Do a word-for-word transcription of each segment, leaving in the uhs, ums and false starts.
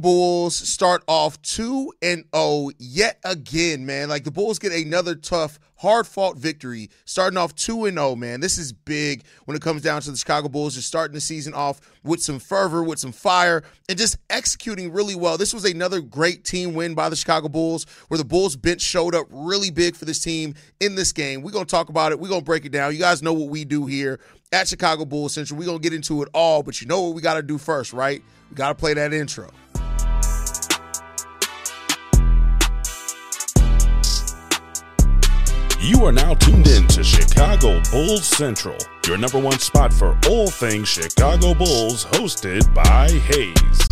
Bulls start off two and oh yet again, man. Like, the Bulls get another tough, hard-fought victory, starting off two and oh, man. This is big when it comes down to the Chicago Bulls. Just starting the season off with some fervor, with some fire, and just executing really well. This was another great team win by the Chicago Bulls, where the Bulls bench showed up really big for this team in this game. We're going to talk about it. We're going to break it down. You guys know what we do here at Chicago Bulls Central. We're going to get into it all, but you know what we got to do first, right? We got to play that intro. You are now tuned in to Chicago Bulls Central, your number one spot for all things Chicago Bulls, hosted by Hayes.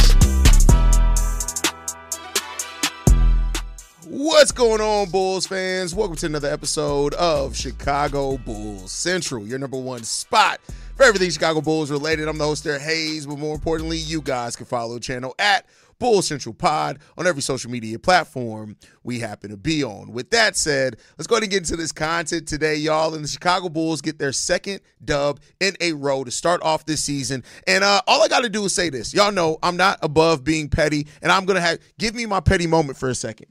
What's going on, Bulls fans? Welcome to another episode of Chicago Bulls Central, your number one spot for everything Chicago Bulls related. I'm the host there, Hayes, but more importantly, you guys can follow the channel at Bulls Central Pod on every social media platform we happen to be on. With that said, let's go ahead and get into this content today, y'all. And the Chicago Bulls get their second dub in a row to start off this season. And uh, all I got to do is say this. Y'all know I'm not above being petty, and I'm going to have – give me my petty moment for a second.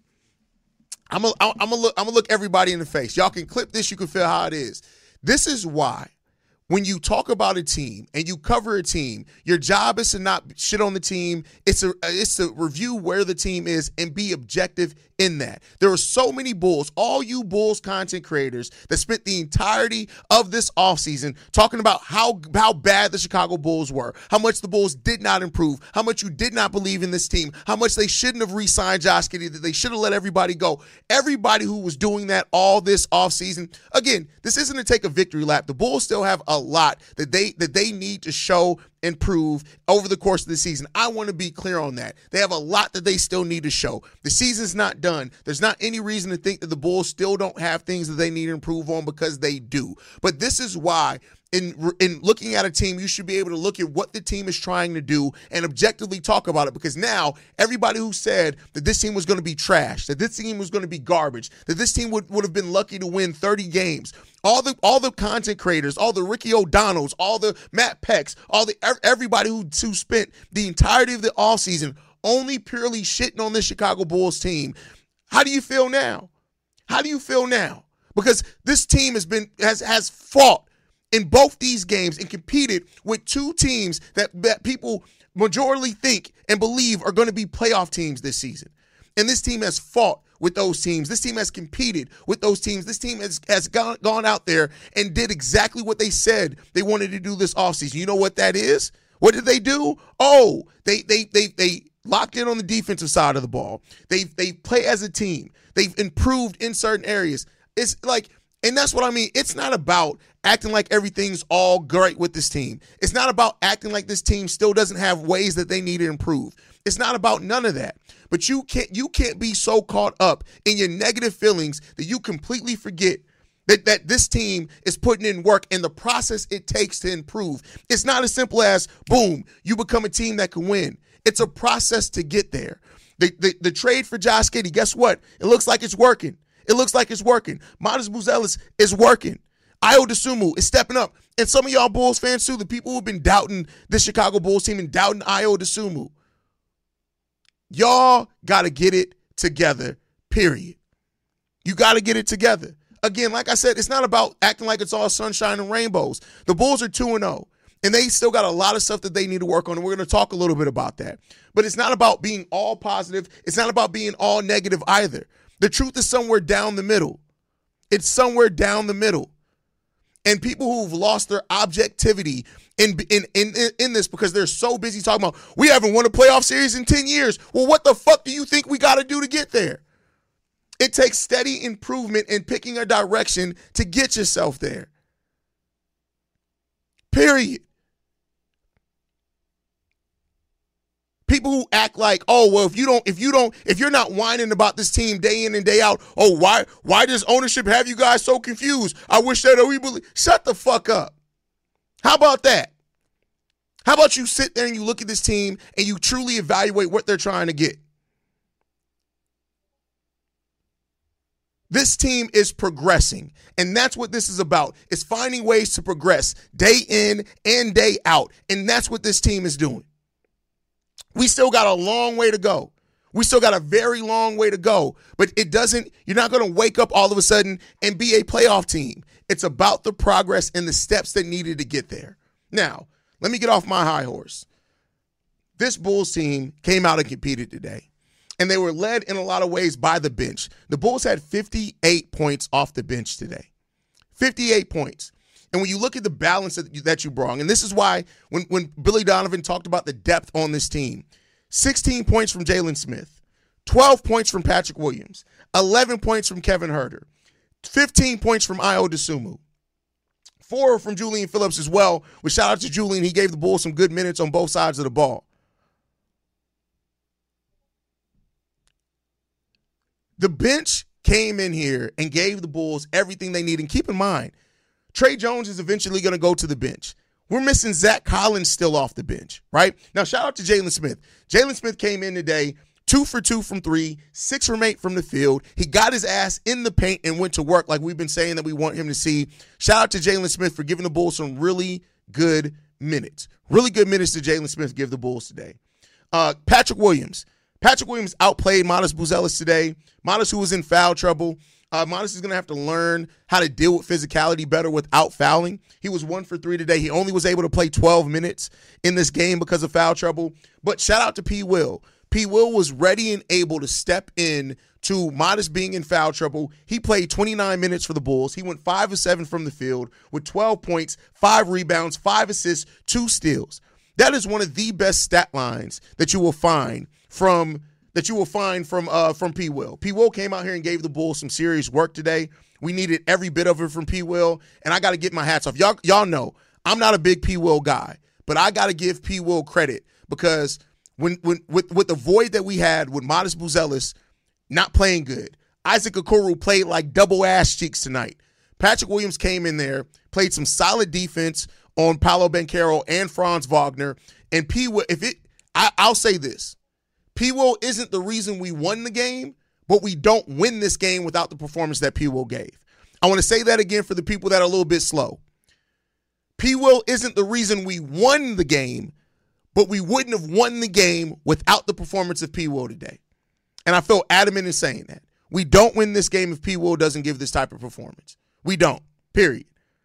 I'm going I'm to look, I'm gonna look everybody in the face. Y'all can clip this. You can feel how it is. This is why when you talk about a team and you cover a team, your job is to not shit on the team. It's a it's to review where the team is and be objective in that. There are so many Bulls, all you Bulls content creators that spent the entirety of this offseason talking about how, how bad the Chicago Bulls were, how much the Bulls did not improve, how much you did not believe in this team, how much they shouldn't have re-signed Josh Giddey, that they should have let everybody go. Everybody who was doing that all this offseason, again, this isn't to take a victory lap. The Bulls still have a lot that they that they need to show and prove over the course of the season. I want to be clear on that. They have a lot that they still need to show. The season's not done. There's not any reason to think that the Bulls still don't have things that they need to improve on, because they do. But this is why in in looking at a team, you should be able to look at what the team is trying to do and objectively talk about it, because now everybody who said that this team was going to be trash, that this team was going to be garbage, that this team would, would have been lucky to win thirty games, all the all the content creators, all the Ricky O'Donnells, all the Matt Pecks, all the everybody who, who spent the entirety of the offseason only purely shitting on this Chicago Bulls team. How do you feel now? How do you feel now? Because this team has been has has fought in both these games and competed with two teams that, that people majorly think and believe are going to be playoff teams this season. And this team has fought with those teams. This team has competed with those teams. This team has, has gone, gone out there and did exactly what they said they wanted to do this offseason. You know what that is? What did they do? Oh, they they they they locked in on the defensive side of the ball. They they play as a team. They've improved in certain areas. It's like, and that's what I mean. It's not about acting like everything's all great with this team. It's not about acting like this team still doesn't have ways that they need to improve. It's not about none of that. But you can't you can't be so caught up in your negative feelings that you completely forget that, that this team is putting in work and the process it takes to improve. It's not as simple as, boom, you become a team that can win. It's a process to get there. The, the, the trade for Josh Giddey, guess what? It looks like it's working. It looks like it's working. Modest Buzelis is working. Ayo Dosunmu is stepping up. And some of y'all Bulls fans too, the people who've been doubting the Chicago Bulls team and doubting Ayo Dosunmu, y'all got to get it together, period. You got to get it together. Again, like I said, it's not about acting like it's all sunshine and rainbows. The Bulls are two and oh, and they still got a lot of stuff that they need to work on, and we're going to talk a little bit about that. But it's not about being all positive. It's not about being all negative either. The truth is somewhere down the middle. It's somewhere down the middle. And people who've lost their objectivity in, in in in this because they're so busy talking about, we haven't won a playoff series in ten years. Well, what the fuck do you think we got to do to get there? It takes steady improvement in picking a direction to get yourself there. Period. People who act like, oh, well, if you don't, if you don't, if you're not whining about this team day in and day out, oh, why, why does ownership have you guys so confused? I wish that we believe. Shut the fuck up. How about that? How about you sit there and you look at this team and you truly evaluate what they're trying to get? This team is progressing, and that's what this is about. It's finding ways to progress day in and day out, and that's what this team is doing. We still got a long way to go. We still got a very long way to go. But it doesn't, you're not going to wake up all of a sudden and be a playoff team. It's about the progress and the steps that needed to get there. Now, let me get off my high horse. This Bulls team came out and competed today, and they were led in a lot of ways by the bench. The Bulls had fifty-eight points off the bench today. fifty-eight points. And when you look at the balance that you, that you brought, and this is why when, when Billy Donovan talked about the depth on this team, sixteen points from Jalen Smith, twelve points from Patrick Williams, eleven points from Kevin Huerter, fifteen points from Ayo Dosunmu, four from Julian Phillips as well. With shout out to Julian, he gave the Bulls some good minutes on both sides of the ball. The bench came in here and gave the Bulls everything they need. And keep in mind, Tre Jones is eventually going to go to the bench. We're missing Zach Collins still off the bench, right? Now, shout out to Jalen Smith. Jalen Smith came in today, two for two from three, six from eight from the field. He got his ass in the paint and went to work like we've been saying that we want him to see. Shout out to Jalen Smith for giving the Bulls some really good minutes. Really good minutes to Jalen Smith give the Bulls today. Uh, Patrick Williams. Patrick Williams outplayed Matas Buzelis today. Matas, who was in foul trouble. Uh, Matas is going to have to learn how to deal with physicality better without fouling. He was one for three today. He only was able to play twelve minutes in this game because of foul trouble. But shout out to P. Will. P. Will was ready and able to step in to Matas being in foul trouble. He played twenty-nine minutes for the Bulls. He went five of seven from the field with twelve points, five rebounds, five assists, two steals. That is one of the best stat lines that you will find from that you will find from uh, from P. Will. P. Will came out here and gave the Bulls some serious work today. We needed every bit of it from P. Will, and I got to get my hats off. Y'all, y'all know I'm not a big P. Will guy, but I got to give P. Will credit because when when with, with the void that we had with Matas Buzelis not playing good, Isaac Okoro played like double ass cheeks tonight. Patrick Williams came in there, played some solid defense on Paolo Banchero and Franz Wagner, and P. Will. If it, I, I'll say this. P. Will isn't the reason we won the game, but we don't win this game without the performance that P. Will gave. I want to say that again for the people that are a little bit slow. P. Will isn't the reason we won the game, but we wouldn't have won the game without the performance of P. Will today. And I feel adamant in saying that. We don't win this game if P. Will doesn't give this type of performance. We don't, period.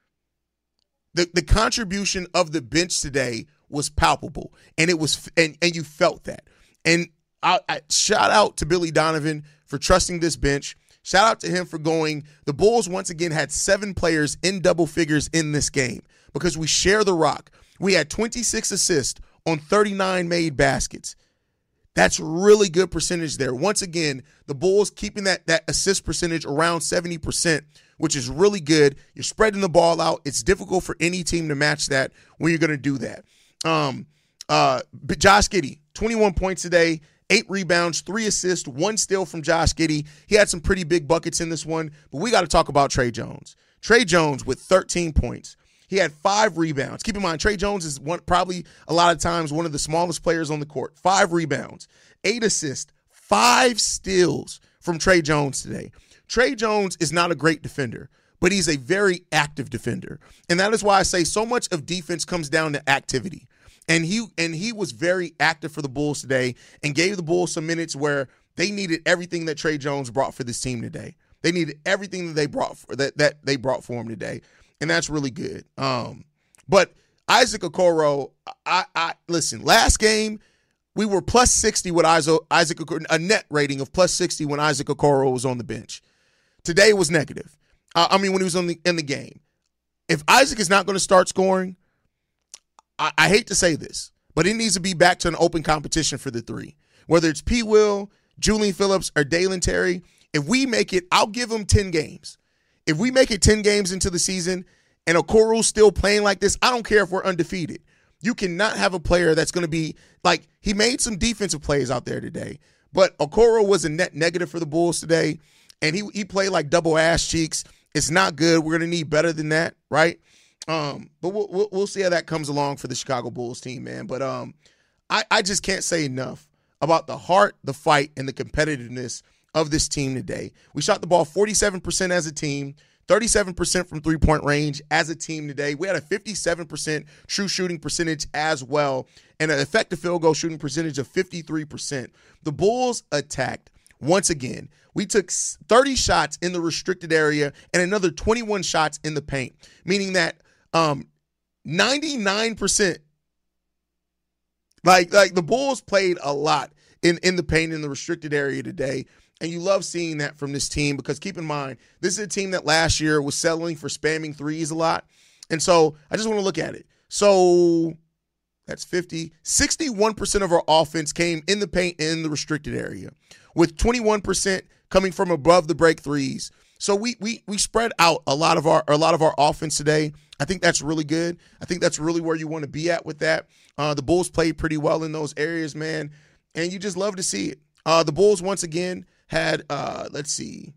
The, the contribution of the bench today was palpable, and it was, and, and you felt that. And I, I, shout out to Billy Donovan for trusting this bench. Shout out to him for going. The Bulls once again had seven players in double figures in this game because we share the rock. We had twenty-six assists on thirty-nine made baskets. That's really good percentage there. Once again, the Bulls keeping that, that assist percentage around seventy percent, which is really good. You're spreading the ball out. It's difficult for any team to match that when you're going to do that. Um, uh, but Josh Giddey, twenty-one points today, eight rebounds, three assists, one steal from Josh Giddey. He had some pretty big buckets in this one, but we got to talk about Tre Jones. Tre Jones with thirteen points. He had five rebounds. Keep in mind, Tre Jones is one, probably a lot of times one of the smallest players on the court. Five rebounds, eight assists, five steals from Tre Jones today. Tre Jones is not a great defender, but he's a very active defender. And that is why I say so much of defense comes down to activity. And he and he was very active for the Bulls today and gave the Bulls some minutes where they needed everything that Tre Jones brought for this team today. They needed everything that they brought for, that that they brought for him today, and that's really good. Um, but Isaac Okoro, I, I listen. Last game we were plus sixty with Isaac Isaac Okoro, a net rating of plus sixty when Isaac Okoro was on the bench. Today was negative. Uh, I mean, when he was on the in the game. If Isaac is not going to start scoring, I, I hate to say this, but it needs to be back to an open competition for the three. Whether it's P. Will, Julian Phillips, or Dalen Terry, if we make it, I'll give them ten games. If we make it ten games into the season and Okoro's still playing like this, I don't care if we're undefeated. You cannot have a player that's going to be like, he made some defensive plays out there today, but Okoro was a net negative for the Bulls today, and he he played like double ass cheeks. It's not good. We're going to need better than that, right? Um, but we'll, we'll we'll see how that comes along for the Chicago Bulls team, man. But um, I, I just can't say enough about the heart, the fight, and the competitiveness of this team today. We shot the ball forty-seven percent as a team, thirty-seven percent from three-point range as a team today. We had a fifty-seven percent true shooting percentage as well, and an effective field goal shooting percentage of fifty-three percent. The Bulls attacked once again. We took thirty shots in the restricted area and another twenty-one shots in the paint, meaning that um, ninety-nine percent, like, like the Bulls played a lot in, in the paint in the restricted area today. And you love seeing that from this team because keep in mind, this is a team that last year was settling for spamming threes a lot. And so I just want to look at it. So that's fifty. sixty-one percent of our offense came in the paint in the restricted area, with twenty-one percent coming from above the break threes. So we we we spread out a lot of our a lot of our offense today. I think that's really good. I think that's really where you want to be at with that. Uh, the Bulls played pretty well in those areas, man, and you just love to see it. Uh, the Bulls once again had, uh, let's see,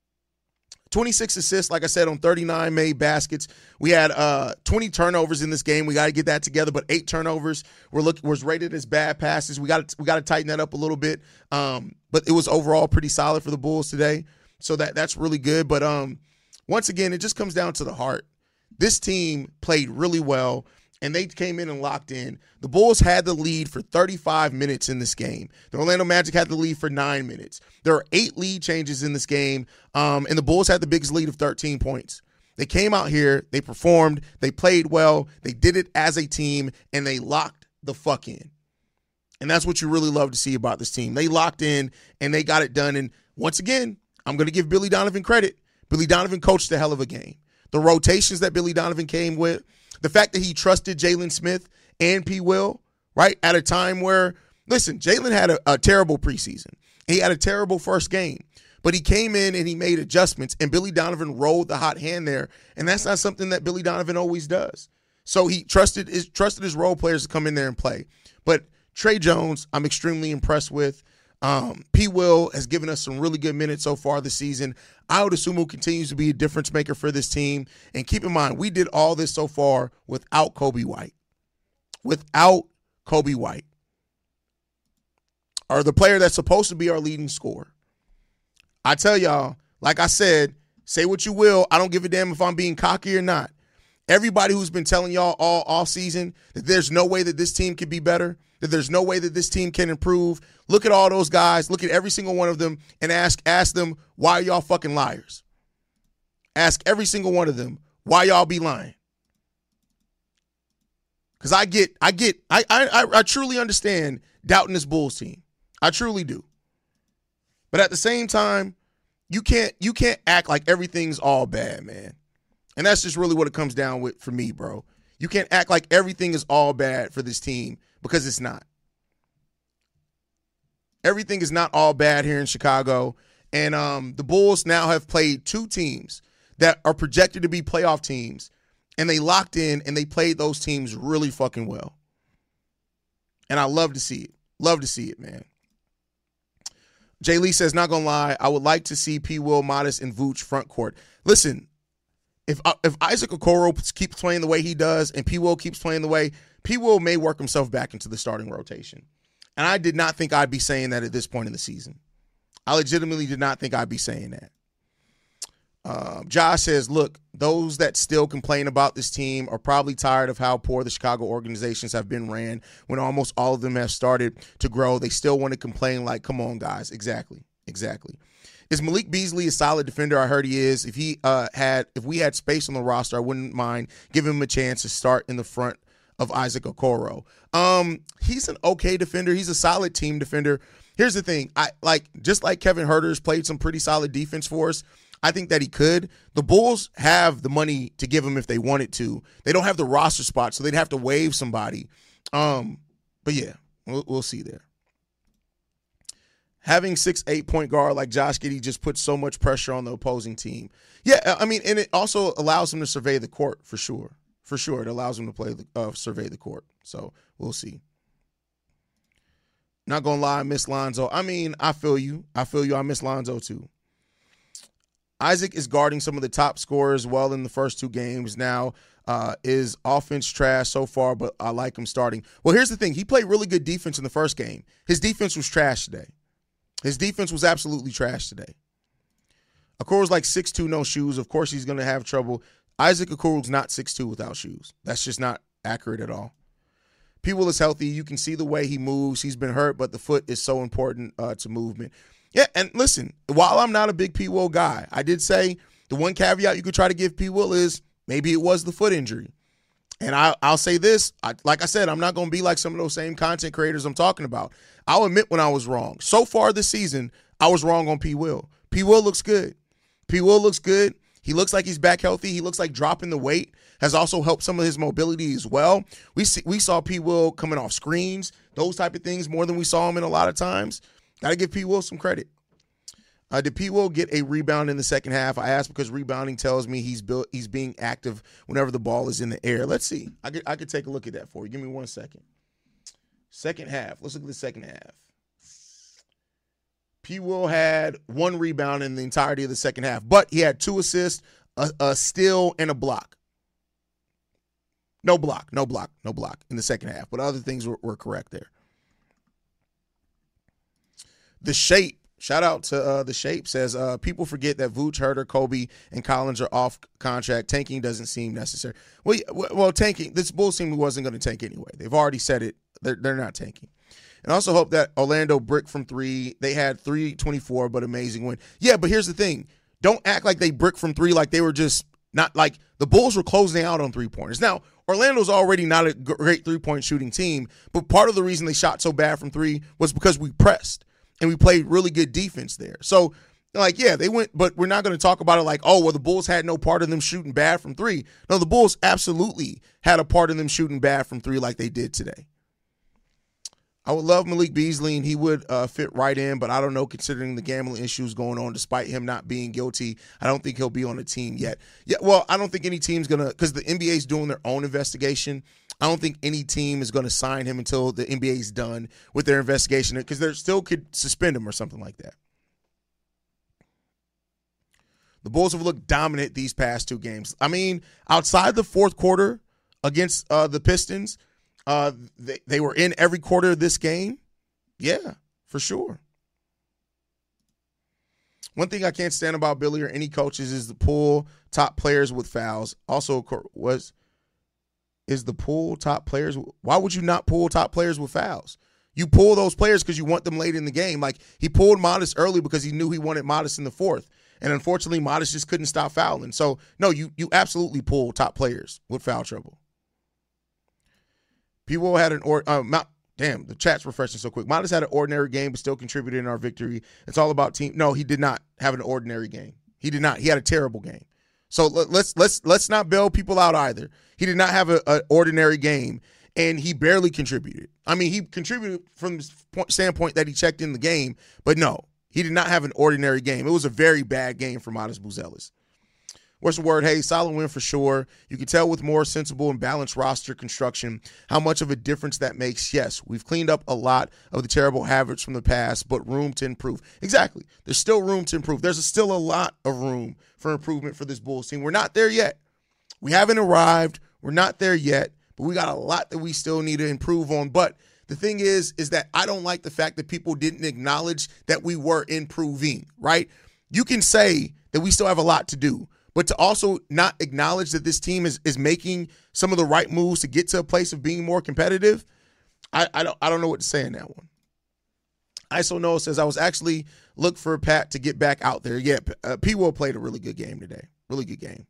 twenty-six assists, like I said, on thirty-nine made baskets. We had uh, twenty turnovers in this game. We got to get that together, but eight turnovers were look, was rated as bad passes. We got we got to tighten that up a little bit, um, but it was overall pretty solid for the Bulls today, so that that's really good. But um, once again, it just comes down to the heart. This team played really well, and they came in and locked in. The Bulls had the lead for thirty-five minutes in this game. The Orlando Magic had the lead for nine minutes. There are eight lead changes in this game, um, and the Bulls had the biggest lead of thirteen points. They came out here, they performed, they played well, they did it as a team, and they locked the fuck in. And that's what you really love to see about this team. They locked in, and they got it done. And once again, I'm going to give Billy Donovan credit. Billy Donovan coached a hell of a game. The rotations that Billy Donovan came with, the fact that he trusted Jalen Smith and P. Will, right, at a time where, listen, Jalen had a, a terrible preseason. He had a terrible first game. But he came in and he made adjustments, and Billy Donovan rolled the hot hand there, and that's not something that Billy Donovan always does. So he trusted his, trusted his role players to come in there and play. But Trey Jones, I'm extremely impressed with. Um, P. Will has given us some really good minutes so far this season. I would assume he'll continue to be a difference maker for this team. And keep in mind, we did all this so far without Coby White. Without Coby White. Or the player that's supposed to be our leading scorer. I tell y'all, like I said, say what you will. I don't give a damn if I'm being cocky or not. Everybody who's been telling y'all all off season that there's no way that this team can be better, that there's no way that this team can improve, look at all those guys, look at every single one of them, and ask ask them, why are y'all fucking liars? Ask every single one of them, why y'all be lying? Because I get, I get, I, I, I truly understand doubting this Bulls team. I truly do. But at the same time, you can't, you can't act like everything's all bad, man. And that's just really what it comes down with for me, bro. You can't act like everything is all bad for this team because it's not. Everything is not all bad here in Chicago. And um, the Bulls now have played two teams that are projected to be playoff teams, and they locked in and they played those teams really fucking well. And I love to see it. Love to see it, man. Jay Lee says, not going to lie, I would like to see P. Will, Modest, and Vooch front court. Listen, if if Isaac Okoro keeps playing the way he does and P. Will keeps playing the way, P. Will may work himself back into the starting rotation. And I did not think I'd be saying that at this point in the season. I legitimately did not think I'd be saying that. Uh, Josh says, look, those that still complain about this team are probably tired of how poor the Chicago organizations have been ran when almost all of them have started to grow. They still want to complain like, come on, guys. Exactly. Exactly. Is Malik Beasley a solid defender? I heard he is. If he uh, had, if we had space on the roster, I wouldn't mind giving him a chance to start in the front of Isaac Okoro. Um, he's an okay defender. He's a solid team defender. Here's the thing. I like, just like Kevin Huerter's played some pretty solid defense for us. I think that he could. The Bulls have the money to give him if they wanted to. They don't have the roster spot, so they'd have to waive somebody. Um, but yeah, we'll, we'll see there. Having six, eight point guard like Josh Giddey just puts so much pressure on the opposing team. Yeah, I mean, and it also allows him to survey the court for sure. For sure, it allows him to play the uh, survey the court. So we'll see. Not gonna lie, I miss Lonzo. I mean, I feel you. I feel you. I miss Lonzo too. Isaac is guarding some of the top scorers well in the first two games. Now, uh, is offense trash so far, but I like him starting. Well, here's the thing. He played really good defense in the first game. His defense was trash today. His defense was absolutely trash today. Okoro's like six two, no shoes. Of course he's going to have trouble. Isaac Okoro's not six two without shoes. That's just not accurate at all. P. Will is healthy. You can see the way he moves. He's been hurt, but the foot is so important uh, to movement. Yeah, and listen, while I'm not a big P. Will guy, I did say the one caveat you could try to give P. Will is maybe it was the foot injury. And I, I'll say this, I, like I said, I'm not going to be like some of those same content creators I'm talking about. I'll admit when I was wrong. So far this season, I was wrong on P. Will. P. Will looks good. P. Will looks good. He looks like he's back healthy. He looks like dropping the weight has also helped some of his mobility as well. We see, we saw P. Will coming off screens, those type of things more than we saw him in a lot of times. Got to give P. Will some credit. Uh, did P. Will get a rebound in the second half? I asked because rebounding tells me he's built, he's being active whenever the ball is in the air. Let's see. I could, I could take a look at that for you. Give me one second. Second half. Let's look at the second half. P. Will had one rebound in the entirety of the second half, but he had two assists, a, a steal, and a block. No block, no block, no block in the second half, but other things were, were correct there. The Shape, shout out to uh, The Shape, says, uh, people forget that Vooch, Herter, Kobe, and Collins are off contract. Tanking doesn't seem necessary. Well, well tanking, this Bulls team wasn't going to tank anyway. They've already said it. They're, they're not tanking. And also hope that Orlando brick from three. They had three twenty-four, but amazing win. Yeah, but here's the thing. Don't act like they brick from three like they were just not like the Bulls were closing out on three-pointers. Now, Orlando's already not a great three-point shooting team, but part of the reason they shot so bad from three was because we pressed and we played really good defense there. So, like, yeah, they went, but we're not going to talk about it like, oh, well, the Bulls had no part of them shooting bad from three. No, the Bulls absolutely had a part of them shooting bad from three like they did today. I would love Malik Beasley, and he would uh, fit right in, but I don't know, considering the gambling issues going on, despite him not being guilty, I don't think he'll be on the team yet. Yeah, well, I don't think any team's going to, because the N B A is doing their own investigation. I don't think any team is going to sign him until the N B A is done with their investigation, because they still could suspend him or something like that. The Bulls have looked dominant these past two games. I mean, outside the fourth quarter against uh, the Pistons, Uh, they, they were in every quarter of this game. Yeah, for sure. One thing I can't stand about Billy or any coaches is the pull top players with fouls. Also, was is the pull top players. Why would you not pull top players with fouls? You pull those players because you want them late in the game. Like, he pulled Modest early because he knew he wanted Modest in the fourth. And unfortunately, Modest just couldn't stop fouling. So, no, you you absolutely pull top players with foul trouble. People had an or uh, Mount, damn, the chat's refreshing so quick. Modest had an ordinary game, but still contributed in our victory. It's all about team. No, he did not have an ordinary game. He did not. He had a terrible game. So let's let's let's not bail people out either. He did not have an ordinary game, and he barely contributed. I mean, he contributed from the standpoint that he checked in the game, but no, he did not have an ordinary game. It was a very bad game for Modest Buzelis. What's the word? Hey, solid win for sure. You can tell with more sensible and balanced roster construction how much of a difference that makes. Yes, we've cleaned up a lot of the terrible habits from the past, but room to improve. Exactly. There's still room to improve. There's still a lot of room for improvement for this Bulls team. We're not there yet. We haven't arrived. We're not there yet, but we got a lot that we still need to improve on. But the thing is, is that I don't like the fact that people didn't acknowledge that we were improving, right? You can say that we still have a lot to do, but to also not acknowledge that this team is is making some of the right moves to get to a place of being more competitive, I, I don't I don't know what to say in that one. I S O Noah says, I was actually look for Pat to get back out there. Yeah, uh, P. Will played a really good game today. Really good game.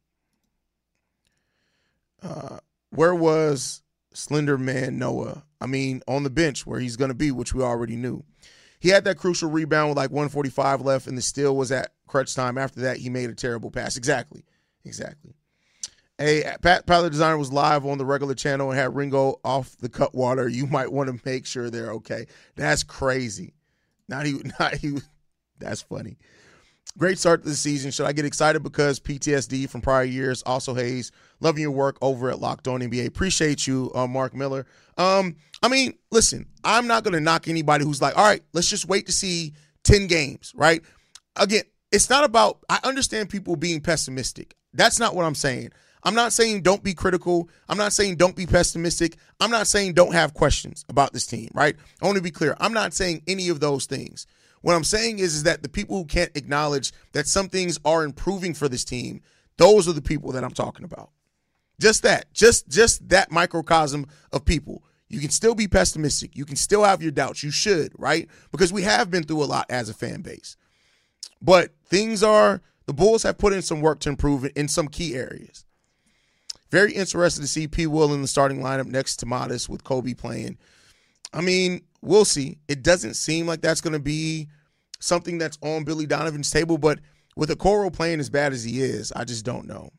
Uh, where was Slender Man Noah? I mean, on the bench where he's going to be, which we already knew. He had that crucial rebound with like one forty-five left, and the steal was at crutch time. After that, he made a terrible pass. Exactly. Exactly. Hey, Pat Pilot Designer was live on the regular channel and had Ringo off the cut water. You might want to make sure they're okay. That's crazy. Not he, not he. That's funny. Great start to the season. Should I get excited because P T S D from prior years? Also, Hayes, loving your work over at Locked On N B A. Appreciate you, uh, Mark Miller. Um, I mean, listen, I'm not going to knock anybody who's like, all right, let's just wait to see ten games, right? Again, it's not about, I understand people being pessimistic. That's not what I'm saying. I'm not saying don't be critical. I'm not saying don't be pessimistic. I'm not saying don't have questions about this team, right? I want to be clear. I'm not saying any of those things. What I'm saying is, is that the people who can't acknowledge that some things are improving for this team, those are the people that I'm talking about. Just that. Just, just that microcosm of people. You can still be pessimistic. You can still have your doubts. You should, right? Because we have been through a lot as a fan base. But things are, the Bulls have put in some work to improve it in some key areas. Very interested to see P. Will in the starting lineup next to Modest with Kobe playing. I mean, we'll see. It doesn't seem like that's going to be something that's on Billy Donovan's table, but with Okoro playing as bad as he is, I just don't know.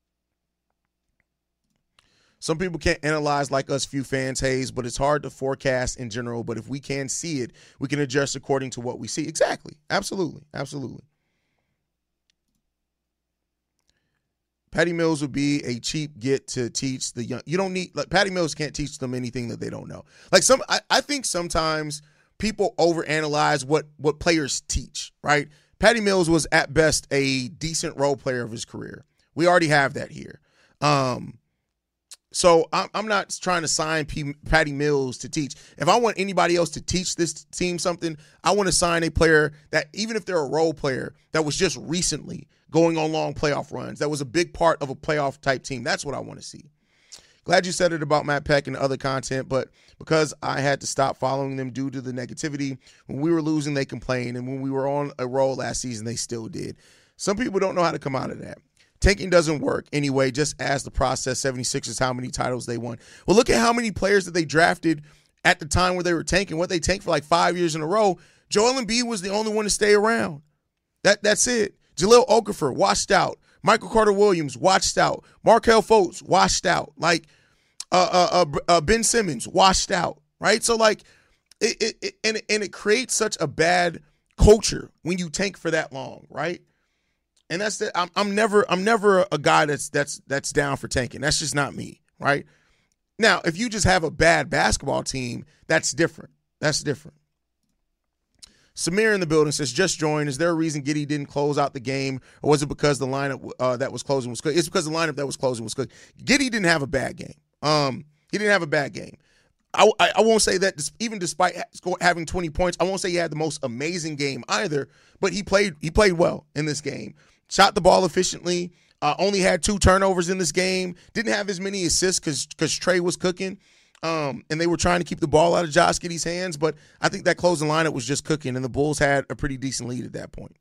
Some people can't analyze like us few fans, Hayes, but it's hard to forecast in general. But if we can see it, we can adjust according to what we see. Exactly. Absolutely. Absolutely. Patty Mills would be a cheap get to teach the young. You don't need, like, Patty Mills can't teach them anything that they don't know. Like some, I, I think sometimes people overanalyze what, what players teach, right? Patty Mills was at best a decent role player of his career. We already have that here. Um, So I'm, I'm not trying to sign P, Patty Mills to teach. If I want anybody else to teach this team something, I want to sign a player that, even if they're a role player, that was just recently going on long playoff runs, that was a big part of a playoff type team. That's what I want to see. Glad you said it about Matt Peck and other content, but because I had to stop following them due to the negativity, when we were losing, they complained, and when we were on a roll last season, they still did. Some people don't know how to come out of that. Tanking doesn't work anyway. Just ask the process seventy-sixers how many titles they won. Well, look at how many players that they drafted at the time where they were tanking. What they tanked for like five years in a row. Joel Embiid was the only one to stay around. That That's it. Jahlil Okafor, washed out. Michael Carter-Williams, washed out. Markelle Fultz, washed out. Like uh, uh, uh, uh, Ben Simmons, washed out. Right? So, like, it, it, it and, and it creates such a bad culture when you tank for that long, right? And that's the, I'm, I'm never I'm never a guy that's that's that's down for tanking. That's just not me, right? Now, if you just have a bad basketball team, that's different. That's different. Samir in the building says, just joined. Is there a reason Giddey didn't close out the game, or was it because the lineup uh, that was closing was good? It's because the lineup that was closing was good. Giddey didn't have a bad game. Um, he didn't have a bad game. I, I, I won't say that even despite having twenty points, I won't say he had the most amazing game either. But he played he played well in this game. Shot the ball efficiently. Uh, only had two turnovers in this game. Didn't have as many assists because because Trey was cooking. Um, and they were trying to keep the ball out of Josh Giddey's hands. But I think that closing lineup was just cooking, and the Bulls had a pretty decent lead at that point.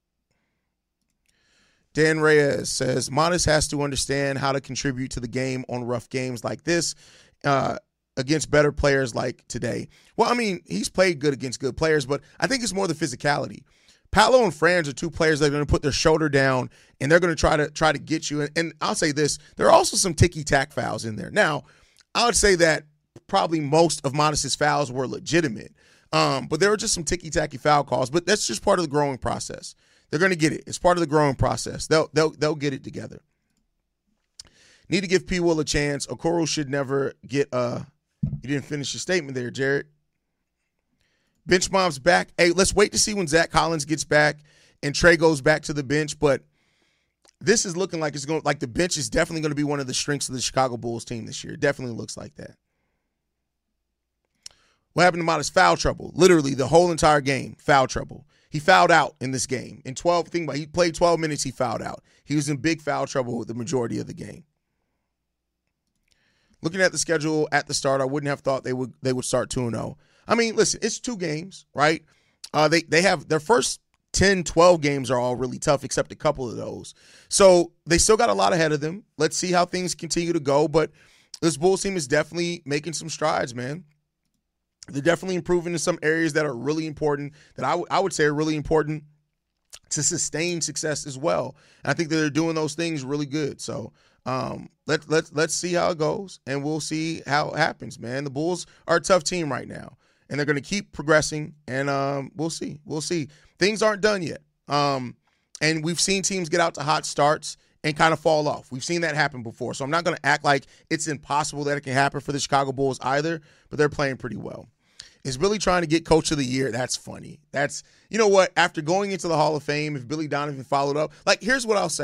Dan Reyes says, Modest has to understand how to contribute to the game on rough games like this uh, against better players like today. Well, I mean, he's played good against good players, but I think it's more the physicality. Paolo and Franz are two players that are going to put their shoulder down, and they're going to try to try to get you. And, and I'll say this, there are also some ticky-tack fouls in there. Now, I would say that probably most of Modest's fouls were legitimate, um, but there were just some ticky-tacky foul calls. But that's just part of the growing process. They're going to get it. It's part of the growing process. They'll they'll they'll get it together. Need to give P. Will a chance. Okoro should never get uh you didn't finish your statement there, Jared. Bench Mom's back. Hey, let's wait to see when Zach Collins gets back and Trey goes back to the bench. But this is looking like it's going like the bench is definitely going to be one of the strengths of the Chicago Bulls team this year. It definitely looks like that. What happened to Modest? Foul trouble. Literally the whole entire game, foul trouble. He fouled out in this game. In twelve, think about it, he played twelve minutes, he fouled out. He was in big foul trouble with the majority of the game. Looking at the schedule at the start, I wouldn't have thought they would they would start two and oh. I mean, listen, it's two games, right? Uh, they they have their first ten, twelve games are all really tough, except a couple of those. So they still got a lot ahead of them. Let's see how things continue to go. But this Bulls team is definitely making some strides, man. They're definitely improving in some areas that are really important, that I, w- I would say are really important to sustain success as well. And I think that they're doing those things really good. So um, let, let, let's see how it goes, and we'll see how it happens, man. The Bulls are a tough team right now, and they're going to keep progressing, and um, we'll see. We'll see. Things aren't done yet. Um, and we've seen teams get out to hot starts and kind of fall off. We've seen that happen before. So I'm not going to act like it's impossible that it can happen for the Chicago Bulls either, but they're playing pretty well. Is Billy trying to get Coach of the Year? That's funny. That's, you know what, after going into the Hall of Fame, if Billy Donovan followed up, like, here's what I'll say.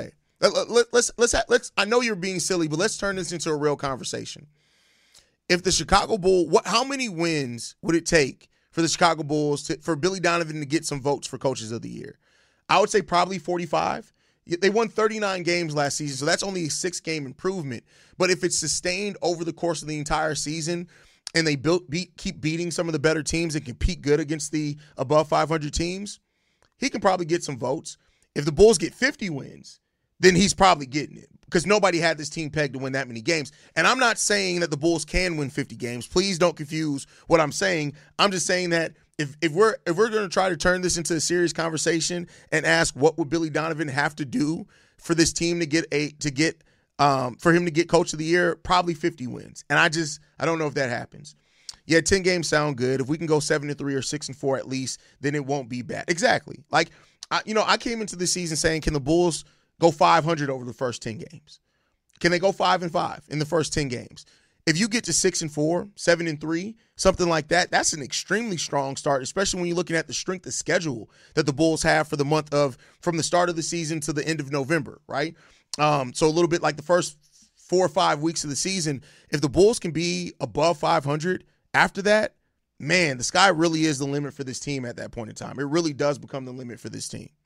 Let, let, let's let's ha- let's. I know you're being silly, but let's turn this into a real conversation. If the Chicago Bulls, what, how many wins would it take for the Chicago Bulls to, for Billy Donovan to get some votes for Coaches of the Year? I would say probably forty-five. They won thirty-nine games last season, so that's only a six-game improvement. But if it's sustained over the course of the entire season, and they built beat, keep beating some of the better teams and compete good against the above five hundred teams, he can probably get some votes. If the Bulls get fifty wins, then he's probably getting it because nobody had this team pegged to win that many games. And I'm not saying that the Bulls can win fifty games. Please don't confuse what I'm saying. I'm just saying that if if we're if we're going to try to turn this into a serious conversation and ask what would Billy Donovan have to do for this team to get a to get um, for him to get Coach of the Year, probably fifty wins. And I just I don't know if that happens. Yeah, ten games sound good. If we can go seven and three or six and four at least, then it won't be bad. Exactly. Like I, you know, I came into the season saying, can the Bulls go five hundred over the first ten games? Can they go five and five in the first ten games? If you get to six and four, seven and three, something like that, that's an extremely strong start, especially when you're looking at the strength of schedule that the Bulls have for the month of from the start of the season to the end of November, right? Um, so a little bit like the first four or five weeks of the season. If the Bulls can be above five hundred after that, man, the sky really is the limit for this team at that point in time. It really does become the limit for this team.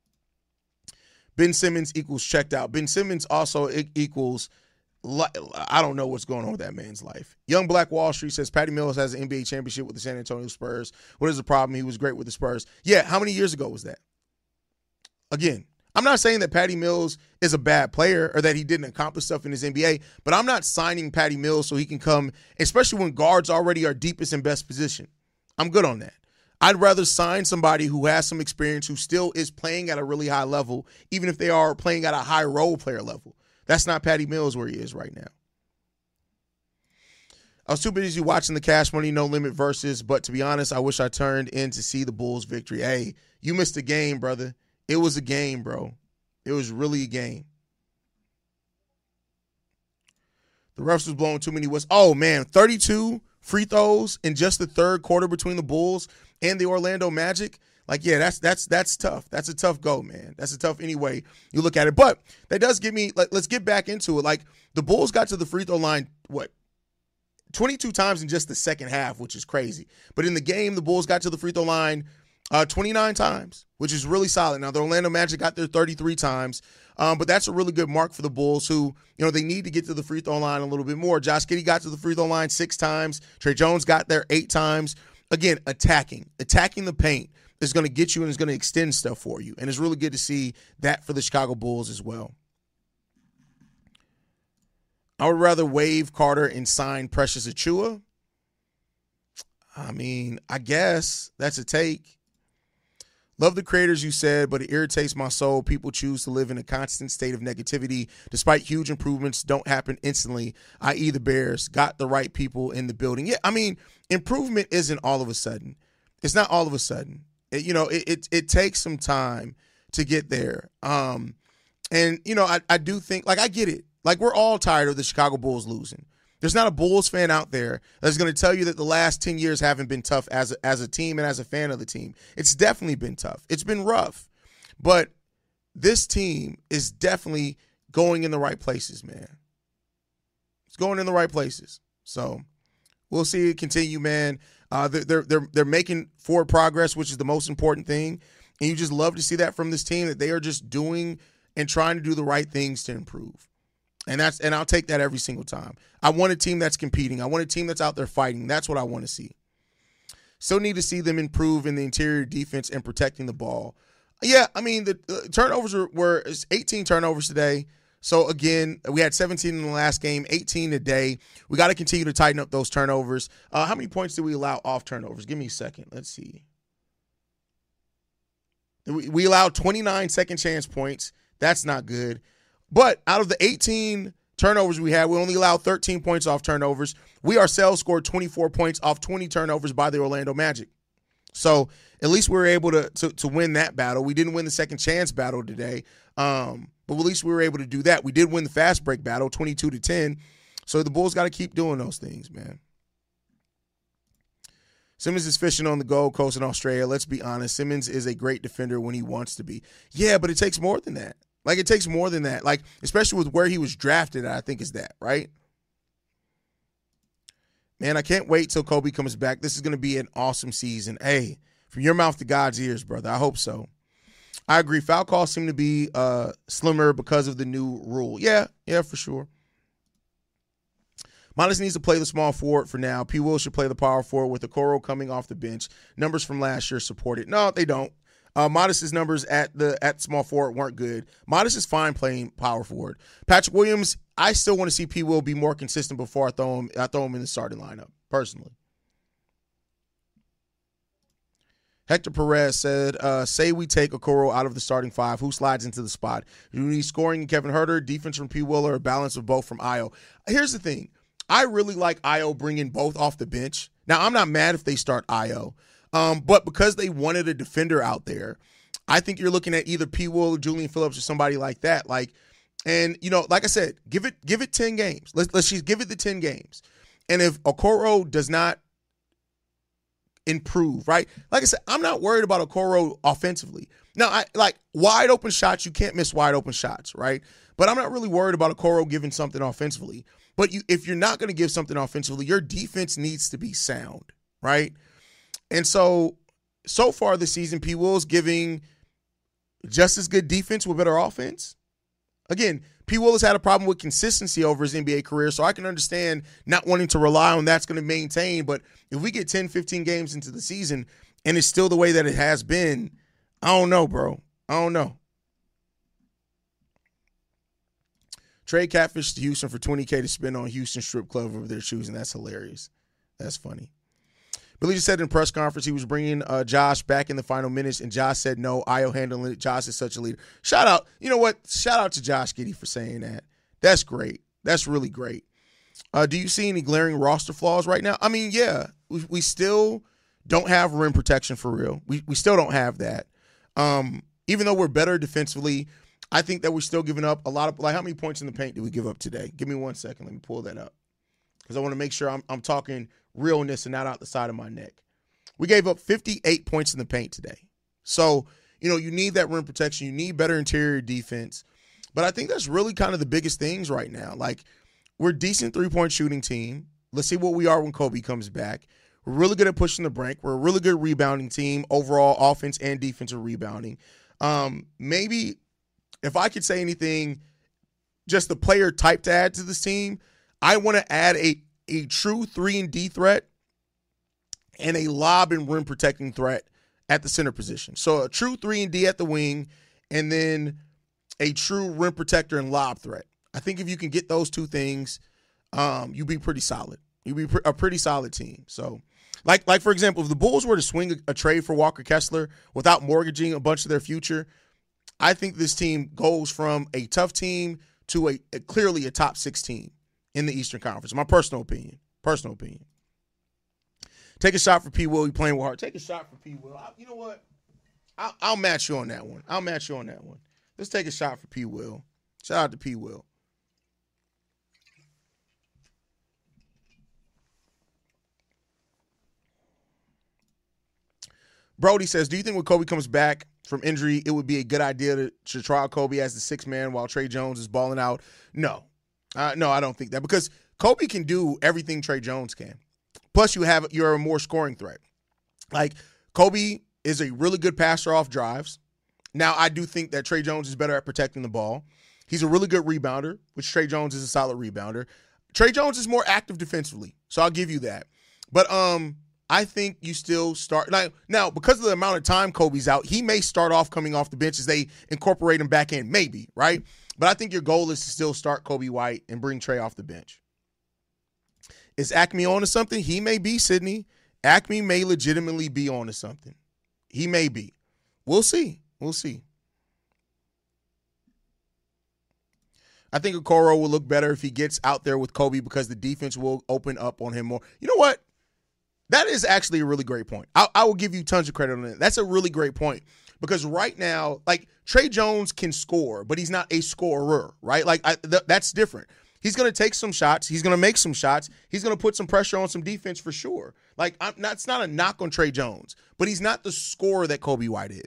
Ben Simmons equals checked out. Ben Simmons also equals, I don't know what's going on with that man's life. Young Black Wall Street says Patty Mills has an N B A championship with the San Antonio Spurs. What is the problem? He was great with the Spurs. Yeah, how many years ago was that? Again, I'm not saying that Patty Mills is a bad player or that he didn't accomplish stuff in his N B A, but I'm not signing Patty Mills so he can come, especially when guards already are deepest and best position. I'm good on that. I'd rather sign somebody who has some experience, who still is playing at a really high level, even if they are playing at a high role player level. That's not Patty Mills where he is right now. I was too busy watching the Cash Money No Limit versus, but to be honest, I wish I turned in to see the Bulls victory. Hey, you missed a game, brother. It was a game, bro. It was really a game. The refs was blowing too many whistles. Oh, man, thirty-two free throws in just the third quarter between the Bulls and the Orlando Magic. Like, yeah, that's that's that's tough. That's a tough go, man. That's a tough anyway you look at it. But that does give me, like, let's get back into it. Like, the Bulls got to the free throw line, what, twenty-two times in just the second half, which is crazy. But in the game, the Bulls got to the free throw line uh, twenty-nine times, which is really solid. Now, the Orlando Magic got there thirty-three times, um, but that's a really good mark for the Bulls who, you know, they need to get to the free throw line a little bit more. Josh Giddey got to the free throw line six times. Trey Jones got there eight times. Again, attacking. Attacking the paint is going to get you and is going to extend stuff for you. And it's really good to see that for the Chicago Bulls as well. I would rather waive Carter and sign Precious Achiuwa. I mean, I guess that's a take. Love the creators, you said, but it irritates my soul. People choose to live in a constant state of negativity despite huge improvements don't happen instantly, that is the Bears got the right people in the building. Yeah, I mean, improvement isn't all of a sudden. It's not all of a sudden. It, you know, it, it it takes some time to get there. Um, and, you know, I, I do think, like, I get it. Like, we're all tired of the Chicago Bulls losing. There's not a Bulls fan out there that's going to tell you that the last ten years haven't been tough as a, as a team and as a fan of the team. It's definitely been tough. It's been rough. But this team is definitely going in the right places, man. It's going in the right places. So we'll see it continue, man. Uh, they're, they're, they're making forward progress, which is the most important thing. And you just love to see that from this team, that they are just doing and trying to do the right things to improve. And that's and I'll take that every single time. I want a team that's competing. I want a team that's out there fighting. That's what I want to see. Still need to see them improve in the interior defense and protecting the ball. Yeah, I mean, the uh, turnovers were, were eighteen turnovers today. So, again, we had seventeen in the last game, eighteen today. We got to continue to tighten up those turnovers. Uh, how many points did we allow off turnovers? Give me a second. Let's see. We, we allowed twenty-nine second chance points. That's not good. But out of the eighteen turnovers we had, we only allowed thirteen points off turnovers. We ourselves scored twenty-four points off twenty turnovers by the Orlando Magic. So at least we were able to, to, to win that battle. We didn't win the second chance battle today, um, but at least we were able to do that. We did win the fast break battle, twenty-two to ten. So the Bulls got to keep doing those things, man. Simmons is fishing on the Gold Coast in Australia. Let's be honest. Simmons is a great defender when he wants to be. Yeah, but it takes more than that. Like, it takes more than that. Like, especially with where he was drafted, I think is that, right? Man, I can't wait till Kobe comes back. This is going to be an awesome season. Hey, from your mouth to God's ears, brother. I hope so. I agree. Foul calls seem to be uh, slimmer because of the new rule. Yeah, yeah, for sure. Modest needs to play the small forward for now. P. Will should play the power forward with Okoro coming off the bench. Numbers from last year support it. No, they don't. Uh, Modest's numbers at the at small forward weren't good. Modest is fine playing power forward. Patrick Williams, I still want to see P. Will be more consistent before I throw him. I throw him in the starting lineup personally. Hector Perez said, uh, "Say we take Okoro out of the starting five. Who slides into the spot? Do we need scoring in Kevin Huerter, defense from P. Will, or a balance of both from Ayo?" Here's the thing: I really like Ayo bringing both off the bench. Now, I'm not mad if they start Ayo. Um, but because they wanted a defender out there, I think you're looking at either P. Will or Julian Phillips or somebody like that. Like, and you know, like I said, give it give it ten games. Let's let's just give it the ten games. And if Okoro does not improve, right? Like I said, I'm not worried about Okoro offensively. Now, I like wide open shots. You can't miss wide open shots, right? But I'm not really worried about Okoro giving something offensively. But you, if you're not going to give something offensively, your defense needs to be sound, right? And so, so far this season, P. Will's giving just as good defense with better offense. Again, P. Will has had a problem with consistency over his N B A career, so I can understand not wanting to rely on that's going to maintain. But if we get ten, fifteen games into the season and it's still the way that it has been, I don't know, bro. I don't know. Trade Catfish to Houston for twenty K to spend on Houston strip club over their shoes, and that's hilarious. That's funny. Billy just said in press conference he was bringing uh, Josh back in the final minutes, and Josh said no. Ayo handling it. Josh is such a leader. Shout out. You know what? Shout out to Josh Giddey for saying that. That's great. That's really great. Uh, do you see any glaring roster flaws right now? I mean, yeah. We, we still don't have rim protection for real. We we still don't have that. Um, even though we're better defensively, I think that we're still giving up a lot of – like how many points in the paint did we give up today? Give me one second. Let me pull that up because I want to make sure I'm I'm talking – realness and not out the side of my neck. We gave up fifty-eight points in the paint today. So, you know, you need that rim protection. You need better interior defense. But I think that's really kind of the biggest things right now. Like, we're a decent three-point shooting team. Let's see what we are when Kobe comes back. We're really good at pushing the break. We're a really good rebounding team, overall offense and defensive rebounding. Um, maybe if I could say anything, just the player type to add to this team, I want to add a a true three and D threat and a lob and rim protecting threat at the center position. So a true three and D at the wing and then a true rim protector and lob threat. I think if you can get those two things, um, you'll be pretty solid. You'll be a pretty solid team. So like, like for example, if the Bulls were to swing a, a trade for Walker Kessler without mortgaging a bunch of their future, I think this team goes from a tough team to a, a clearly a top six team in the Eastern Conference. My personal opinion. Personal opinion. Take a shot for P. Will. You playing with heart. Take a shot for P. Will. I, you know what? I'll, I'll match you on that one. I'll match you on that one. Let's take a shot for P. Will. Shout out to P. Will. Brody says, do you think when Kobe comes back from injury, it would be a good idea to, to trial Kobe as the sixth man while Trey Jones is balling out? No. Uh, no, I don't think that because Kobe can do everything Trey Jones can. Plus, you have you're a more scoring threat. Like Kobe is a really good passer off drives. Now, I do think that Trey Jones is better at protecting the ball. He's a really good rebounder, which Trey Jones is a solid rebounder. Trey Jones is more active defensively, so I'll give you that. But um, I think you still start like now because of the amount of time Kobe's out. He may start off coming off the bench as they incorporate him back in, maybe right. But I think your goal is to still start Kobe White and bring Trey off the bench. Is Acme on to something? He may be, Sydney. Acme may legitimately be on to something. He may be. We'll see. We'll see. I think Okoro will look better if he gets out there with Kobe because the defense will open up on him more. You know what? That is actually a really great point. I, I will give you tons of credit on that. That's a really great point. Because right now, like, Trey Jones can score, but he's not a scorer, right? Like, I, th- that's different. He's going to take some shots. He's going to make some shots. He's going to put some pressure on some defense for sure. Like, I'm, that's not a knock on Trey Jones, but he's not the scorer that Kobe White is.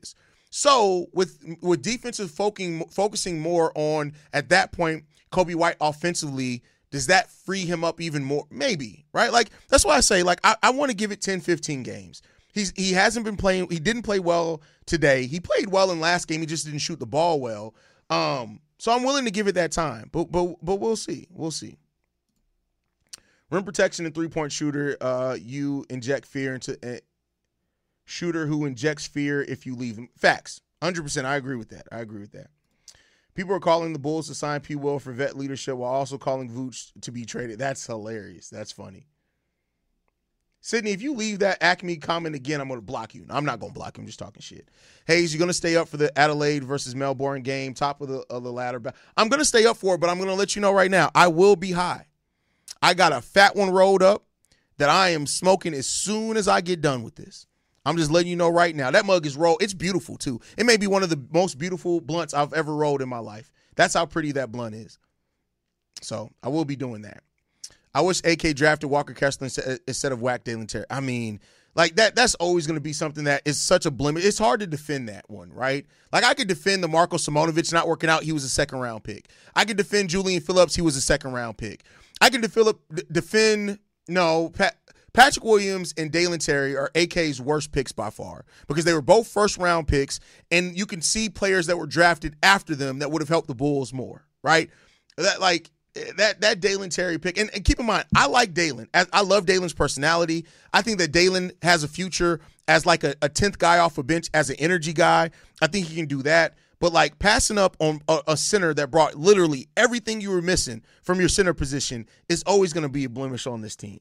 So with with defensive focusing, focusing more on, at that point, Coby White offensively, does that free him up even more? Maybe, right? Like, that's why I say, like, I, I want to give it ten, fifteen games. He's He hasn't been playing. He didn't play well today. He played well in last game. He just didn't shoot the ball well. Um, so I'm willing to give it that time. But but but we'll see. We'll see. Rim protection and three-point shooter, uh, you inject fear into uh, shooter who injects fear if you leave him. Facts. one hundred percent. I agree with that. I agree with that. People are calling the Bulls to sign P. Will for vet leadership while also calling Vooch to be traded. That's hilarious. That's funny. Sydney, if you leave that Acme comment again, I'm going to block you. No, I'm not going to block you. I'm just talking shit. Hayes, you're going to stay up for the Adelaide versus Melbourne game, top of the, of the ladder. I'm going to stay up for it, but I'm going to let you know right now, I will be high. I got a fat one rolled up that I am smoking as soon as I get done with this. I'm just letting you know right now. That mug is rolled. It's beautiful, too. It may be one of the most beautiful blunts I've ever rolled in my life. That's how pretty that blunt is. So I will be doing that. I wish A K drafted Walker Kessler instead of Whack Dalen Terry. I mean, like, that. that's always going to be something that is such a blemish. It's hard to defend that one, right? Like, I could defend the Marko Simonovic not working out. He was a second-round pick. I could defend Julian Phillips. He was a second-round pick. I can defend, no, Pat, Patrick Williams and Dalen Terry are A K's worst picks by far because they were both first-round picks, and you can see players that were drafted after them that would have helped the Bulls more, right? That, like, that that Dalen Terry pick, and, and keep in mind, I like Dalen. I, I love Dalen's personality. I think that Dalen has a future as like a, a tenth guy off a bench, as an energy guy. I think he can do that. But, like, passing up on a, a center that brought literally everything you were missing from your center position is always going to be a blemish on this team.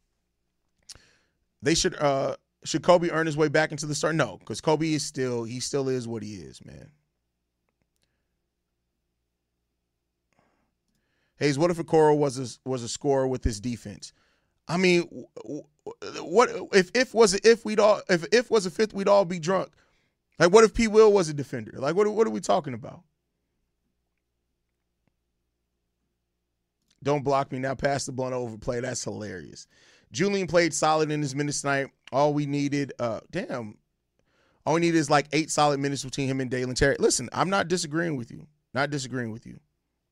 They should uh, should Coby earn his way back into the start? No, because Coby is still he still is what he is, man. Hayes, what if Okoro was a, was a scorer with his defense? I mean, what if if was it if we'd all if if was a fifth, we'd all be drunk. Like, what if P. Will was a defender? Like, what what are we talking about? Don't block me now. Pass the blunt overplay. That's hilarious. Julian played solid in his minutes tonight. All we needed, uh, damn, all we needed is like eight solid minutes between him and Dalen Terry. Listen, I'm not disagreeing with you. Not disagreeing with you.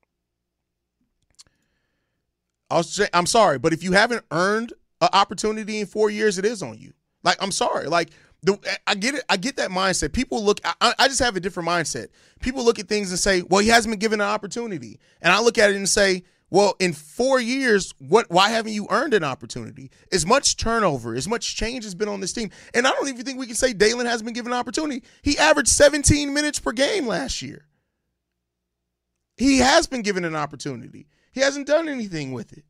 I'll say, I'm sorry, but if you haven't earned an opportunity in four years, it is on you. Like, I'm sorry. Like, the, I get it. I get that mindset. People look, I, I just have a different mindset. People look at things and say, well, he hasn't been given an opportunity. And I look at it and say, well, in four years, what? Why haven't you earned an opportunity? As much turnover, as much change has been on this team. And I don't even think we can say Dalen hasn't been given an opportunity. He averaged seventeen minutes per game last year. He has been given an opportunity. He hasn't done anything with it.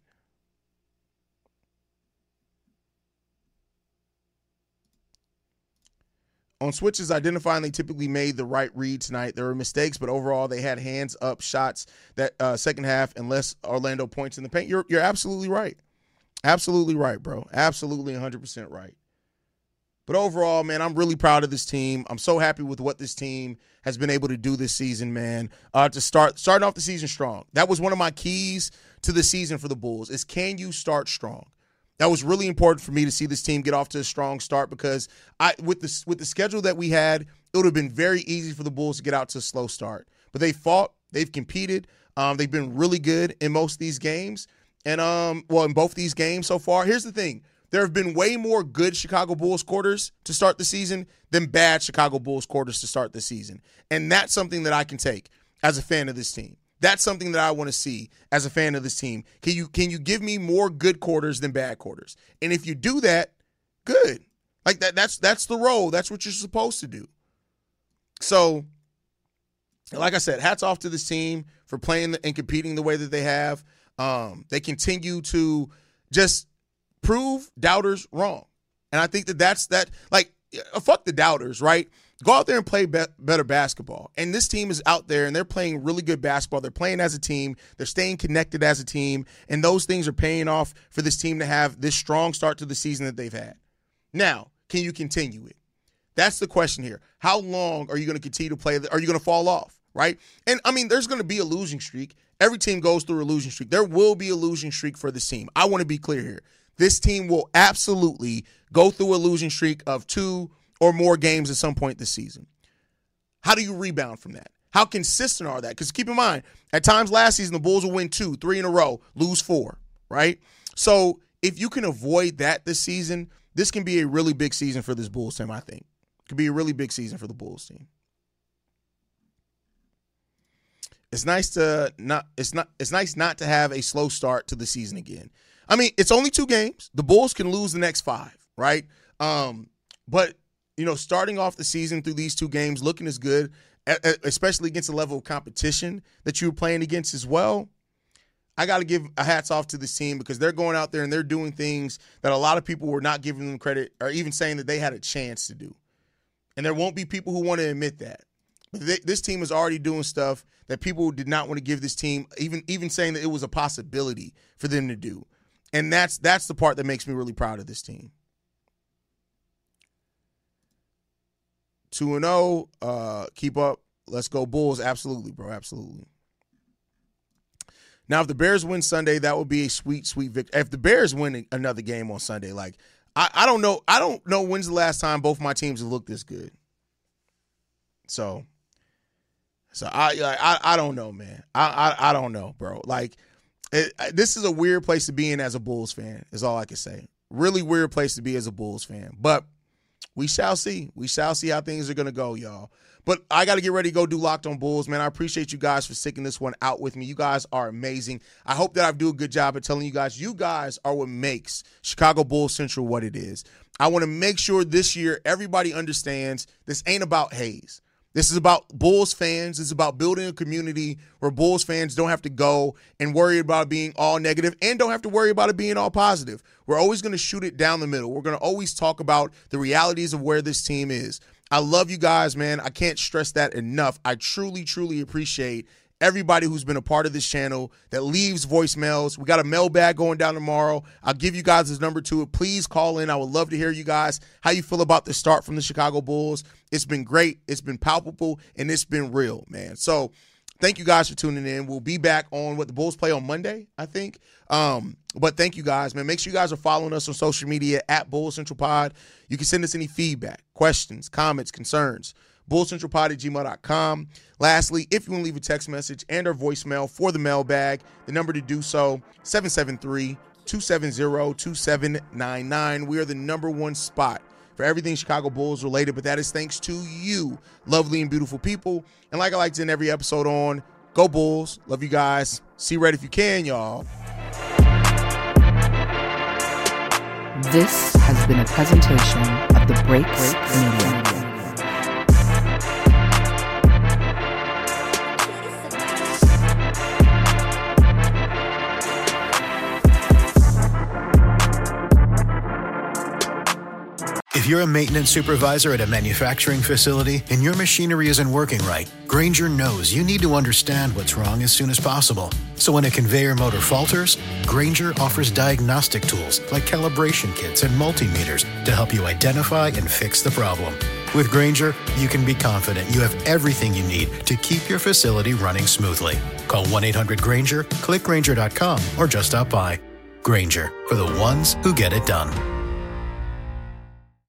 On switches, identifying they typically made the right read tonight. There were mistakes, but overall they had hands-up shots that uh, second half unless Orlando points in the paint. You're you're absolutely right. Absolutely right, bro. Absolutely one hundred percent right. But overall, man, I'm really proud of this team. I'm so happy with what this team has been able to do this season, man. Uh, to start starting off the season strong. That was one of my keys to the season for the Bulls is can you start strong? That was really important for me to see this team get off to a strong start because I with the with the schedule that we had, it would have been very easy for the Bulls to get out to a slow start. But they fought, they've competed, um, they've been really good in most of these games, and um, well, in both these games so far. Here's the thing: there have been way more good Chicago Bulls quarters to start the season than bad Chicago Bulls quarters to start the season, and that's something that I can take as a fan of this team. That's something that I want to see as a fan of this team. Can you can you give me more good quarters than bad quarters? And if you do that, good. Like that that's that's the role. That's what you're supposed to do. So, like I said, hats off to this team for playing and competing the way that they have. Um, they continue to just prove doubters wrong. And I think that that's that like fuck the doubters, right? Go out there and play be- better basketball. And this team is out there, and they're playing really good basketball. They're playing as a team. They're staying connected as a team. And those things are paying off for this team to have this strong start to the season that they've had. Now, can you continue it? That's the question here. How long are you going to continue to play? Are you going to fall off, right? And, I mean, there's going to be a losing streak. Every team goes through a losing streak. There will be a losing streak for this team. I want to be clear here. This team will absolutely go through a losing streak of two or more games at some point this season. How do you rebound from that? How consistent are that? Because keep in mind, at times last season, the Bulls will win two, three in a row, lose four, right? So if you can avoid that this season, this can be a really big season for this Bulls team, I think. It could be a really big season for the Bulls team. It's nice to not it's not it's nice not to have a slow start to the season again. I mean, it's only two games. The Bulls can lose the next five, right? Um, but you know, starting off the season through these two games looking as good, especially against the level of competition that you were playing against as well, I got to give a hats off to this team because they're going out there and they're doing things that a lot of people were not giving them credit or even saying that they had a chance to do. And there won't be people who want to admit that. But they, this team is already doing stuff that people did not want to give this team, even even saying that it was a possibility for them to do. And that's that's the part that makes me really proud of this team. two and oh, uh, keep up. Let's go Bulls. Absolutely, bro. Absolutely. Now, if the Bears win Sunday, that would be a sweet, sweet victory. If the Bears win another game on Sunday, like, I, I don't know. I don't know when's the last time both my teams have looked this good. So, so I I, I don't know, man. I, I I don't know, bro. Like, it, this is a weird place to be in as a Bulls fan, is all I can say. Really weird place to be as a Bulls fan. But we shall see. We shall see how things are going to go, y'all. But I got to get ready to go do Locked on Bulls, man. I appreciate you guys for sticking this one out with me. You guys are amazing. I hope that I do a good job at telling you guys, you guys are what makes Chicago Bulls Central what it is. I want to make sure this year everybody understands this ain't about Hayes. This is about Bulls fans. It's about building a community where Bulls fans don't have to go and worry about being all negative and don't have to worry about it being all positive. We're always going to shoot it down the middle. We're going to always talk about the realities of where this team is. I love you guys, man. I can't stress that enough. I truly, truly appreciate everybody who's been a part of this channel that leaves voicemails. We got a mailbag going down tomorrow. I'll give you guys his number to it. Please call in. I would love to hear you guys, how you feel about the start from the Chicago Bulls. It's been great. It's been palpable, and it's been real, man. So thank you guys for tuning in. We'll be back on what the Bulls play on Monday, I think. Um, but thank you guys, man. Make sure you guys are following us on social media at Bulls Central Pod. You can send us any feedback, questions, comments, concerns. bullcentralpod at gmail dot com. Lastly, if you want to leave a text message and or voicemail for the mailbag, the number to do so, seven seven three, two seven zero, two seven nine nine. We are the number one spot for everything Chicago Bulls related, but that is thanks to you, lovely and beautiful people. And like I like to end every episode on, go Bulls. Love you guys. See red if you can, y'all. This has been a presentation of the Breaks Media. If you're a maintenance supervisor at a manufacturing facility and your machinery isn't working right, Grainger knows you need to understand what's wrong as soon as possible. So when a conveyor motor falters, Grainger offers diagnostic tools like calibration kits and multimeters to help you identify and fix the problem. With Grainger, you can be confident you have everything you need to keep your facility running smoothly. Call one eight hundred Grainger, click Grainger dot com, or just stop by. Grainger, for the ones who get it done.